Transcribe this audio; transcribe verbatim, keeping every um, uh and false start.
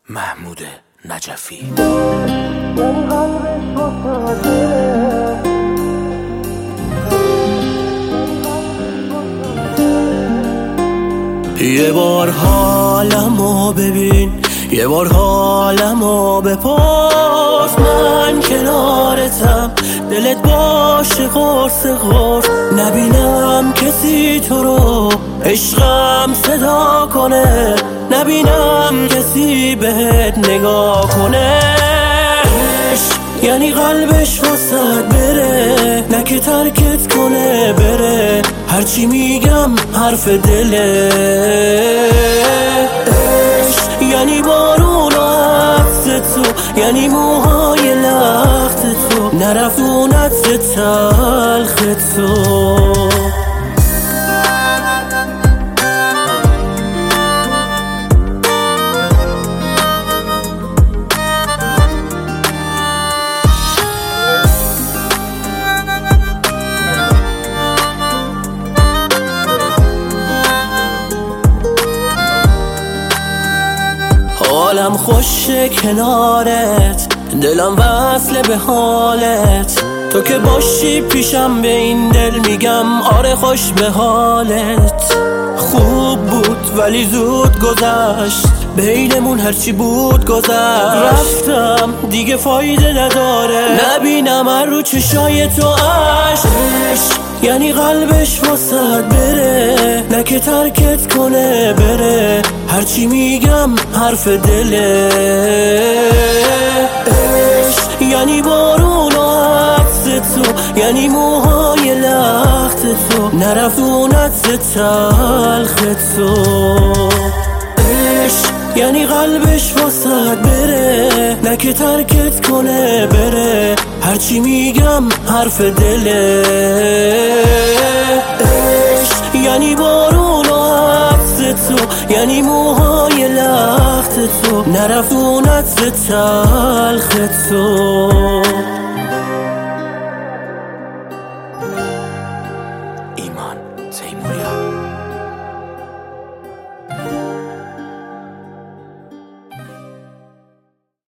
محمود نجفی. یه بار حالمو ببین، یه بار حالمو بپرس، من کنارتم، دلت باشه قرص قرص، نبینم کسی تو رو عشقم صدا کنه، نبینم کسی بهت نگاه کنه. عشق یعنی قلبش واسد بره، نه که ترکت کنه بره، هرچی میگم حرف دله. عشق یعنی بارون و عطر تو، یعنی موهای لخت تو، نرفت اون عطر تلخ تو. حالم خوشه کنارت، دلم وصله به حالت، تو که باشی پیشم به این دل میگم آره خوش به حالت. خوب بود ولی زود گذشت، بینمون هرچی بود گذشت، رفتم دیگه فایده نداره، نبینم هر رو چشای تو عشق. یعنی قلبش واسد بره، نه که ترکت کنه بره، هرچی میگم حرف دله. عشق یعنی بارون و عطر تو، یعنی موهای لخت تو، نرفت اون عطر تلخ تو. عشق یعنی قلبش واسد بره، نه که ترکت کنه بره، هرچی میگم حرف دله. عشق یعنی بارون و عطر تو، یعنی موهای لخت تو، نرفت اون عطر تلخ تو. ایمان تیموریان.